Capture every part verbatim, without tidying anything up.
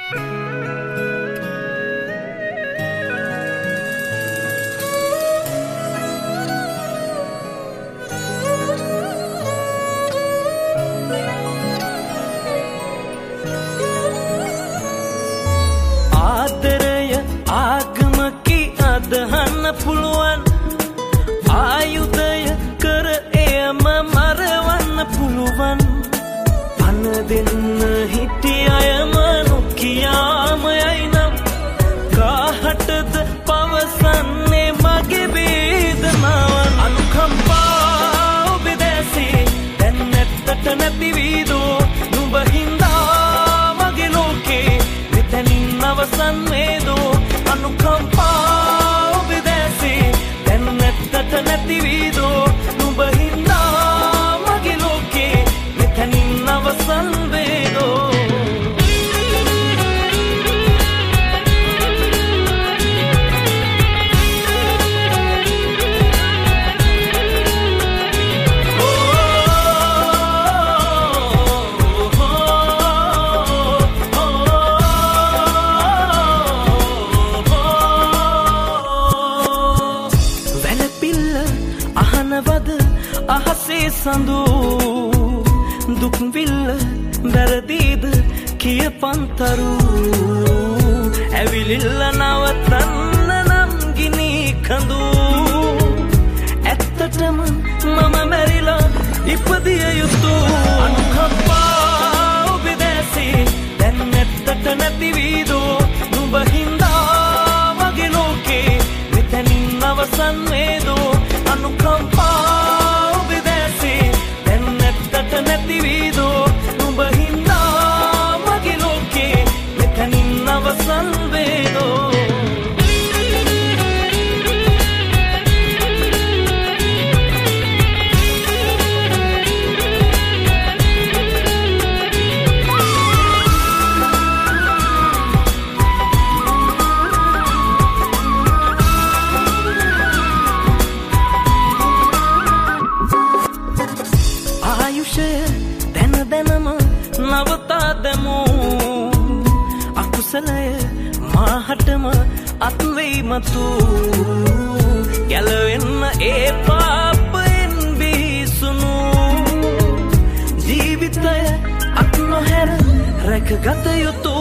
ආදරය ආගමකි අදහන්න පුළුවන් ආයුධය කර එයම මරවන්න පුළුවන් පන දෙන්න හිටිය අයම නොකියාමයයි නම් කාහටද පවසන්නේ මගේ වේදනාවන් අනුකම්පා ඔබේ දැසේ දැන් නැත්තට නැති වීදෝ නුඹ හින්දා මගේ ලෝකේ මෙතනින් අවසන් වේදෝ අනුකම්පා ඔබේ දැසේ දැන් නැත්තට නැති වීදෝ නුඹ හින්දා මගේ ලෝකේ මෙතනින් අවසන් වේදෝ අහසේ සඳු දුක් විල්ල වැරදීද කියපන්තරු ඇවිලිල්ල නවතන්න නම් ගිනි කඳු ඇත්තටම මම මැරිලා ඉපදිය යුතු අනුකම්පා ඔබේ දැසේ දැන් නැත්තට නැති වීදෝ නුඹ හින්දා මගේ ලෝකේ මෙතනින් අවසන් වේදෝ අනුකම්පා නැති වීදෝ නුඹ හින්දා මගේ ලෝකේ මෙතනින් අවසන් වේදෝ දැන දැනම නවතා දැමු අකුසලය මාහටම අත්වෙයි මතු ගැලවෙන්න ඒ පාපයෙන් බිහිසුණු ජීවිතය අත් නොහැර රැකගත යුතු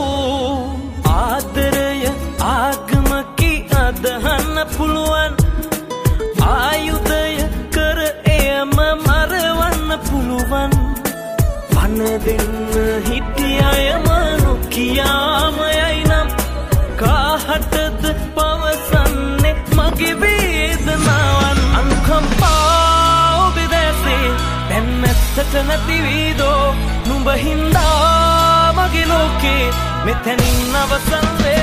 ආදරය ආගමකි අදහන්න පුළුවන් ආයුධය කර එයම මරවන්න පුළුවන් පන දෙන්න හිටිය අයම නොකියාමයයි නම් කාහටද පවසන්නේ මගේ වේදනාවන් අනුකම්පා ඔබේ දැසේ දැන් නැත්තට නැති වීදෝ නුඹ හින්දා මගේ ලෝකේ මෙතනින් අවසන් වේ